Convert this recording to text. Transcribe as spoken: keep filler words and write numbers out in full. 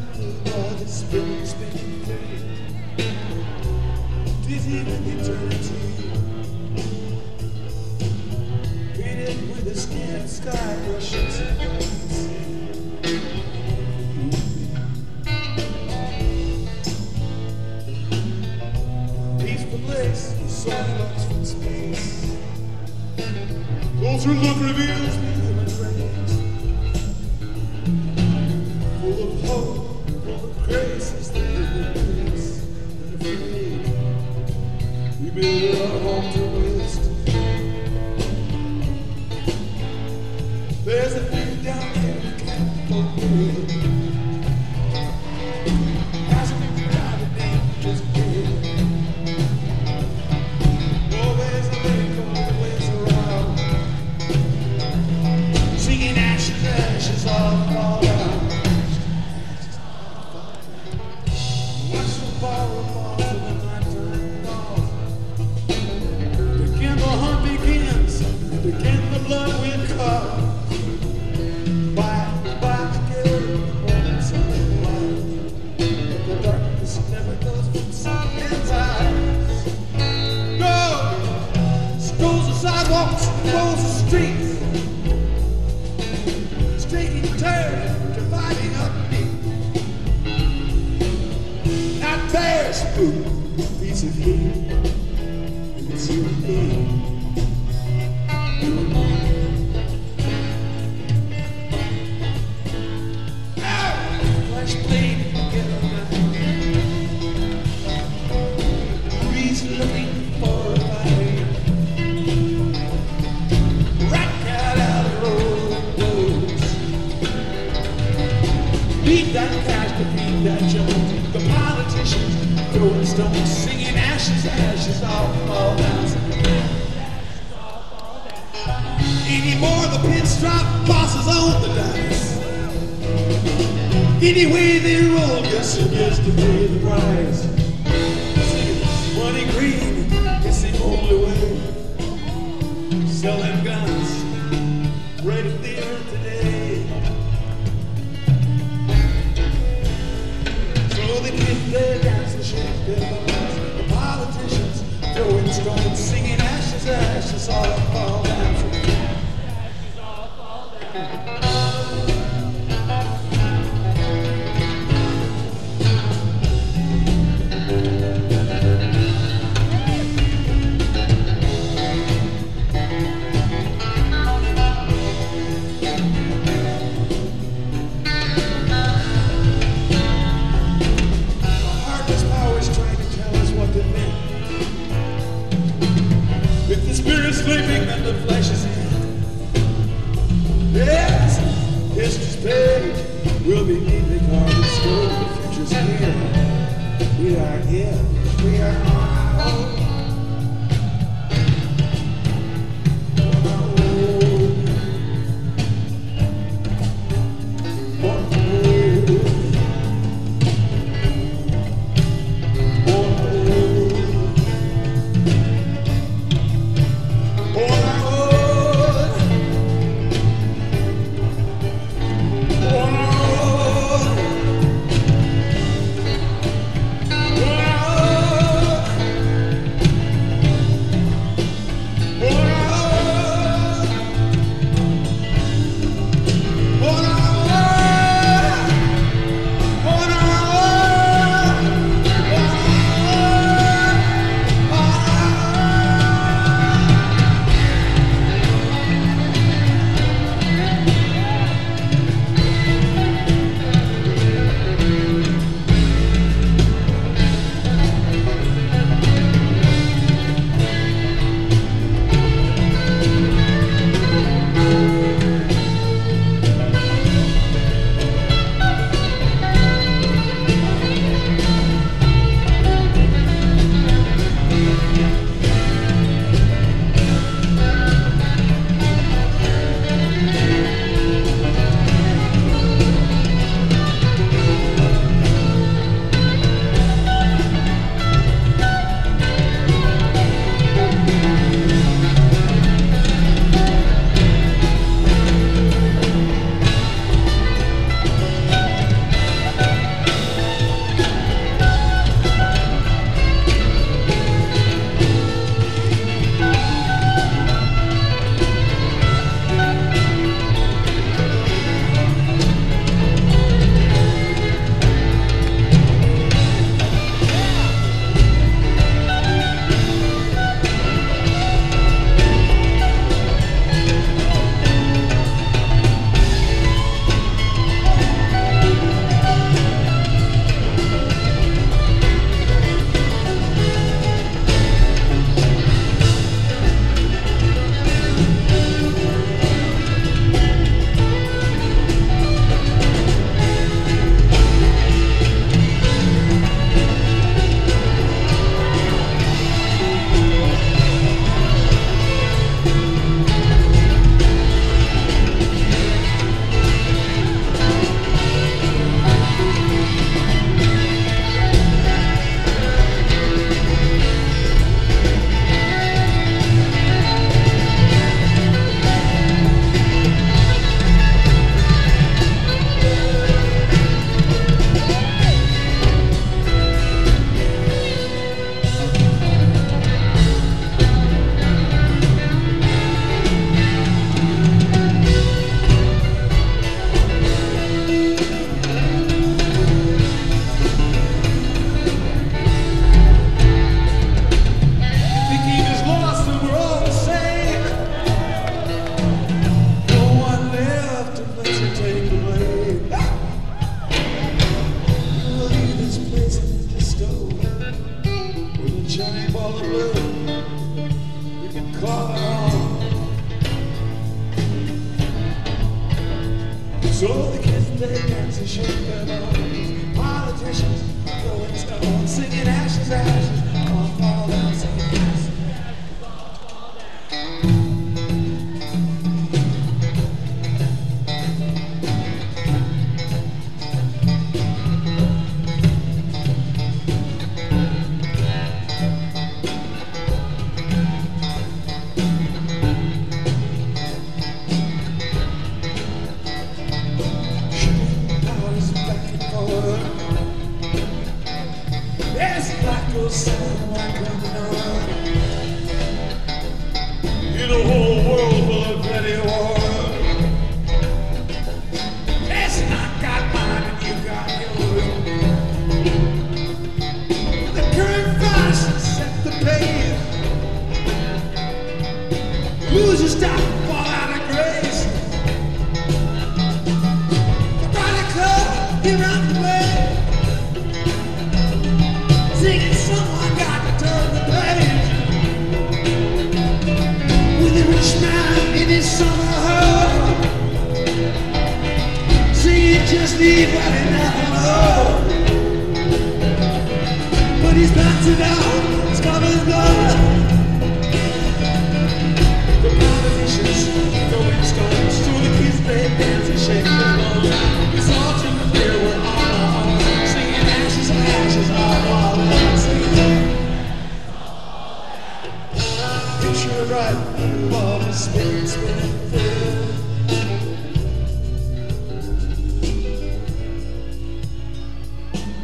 All this spinning, spinning free, dizzy with eternity, painted with a skin sky rushing to the sea. Peaceful place, the sun looks from space. Those who look reveals the human race, full of hope, full of grace is the human race, and afraid we build our home to waste. There's a thing down there we can't forget. Hasn't been forgotten, ain't just dead. Always a lake, always around, singing ashes, ashes all fall down. Watch the fire fall till the nighttime falls. Again the hunt begins, and again the blood wind calls. By, by together in the morning sunlight, but the darkness never goes from sun's eyes. Goes, goes the sidewalks, goes the streets, taking turns, dividing up deep. Not bears, food, a piece of heat, and it's you and me. Flash blade, get around. Breeze looking for a fight. Rat cat out of the road. Beat that cash to beat that Jones. The politicians throwing stones, singing ashes, ashes all fall down. Anymore the pinstripe bosses own the dice. Any way they roll, guess who gets to pay the price? Singing money green, it's the only way. Selling guns right at the earth today. So they kick their dance and shake their bones. The politicians throwing stones, singing ashes, ashes all fall down. Ashes all fall down. Heartless powers trying to The current fast set the pace. Losers stop and fall out of grace. The body club, he runs away. Singing, someone got to turn the page. With a rich man in his summer home, singing, just leave what he never know. But he's bouncing out, his cover's gone. The politicians throwing stones to the kids playing dance and shaking his bone. It's all too clear we're on our own, singing ashes and ashes all all alone, singing. Picture right, love is spinning, spinning,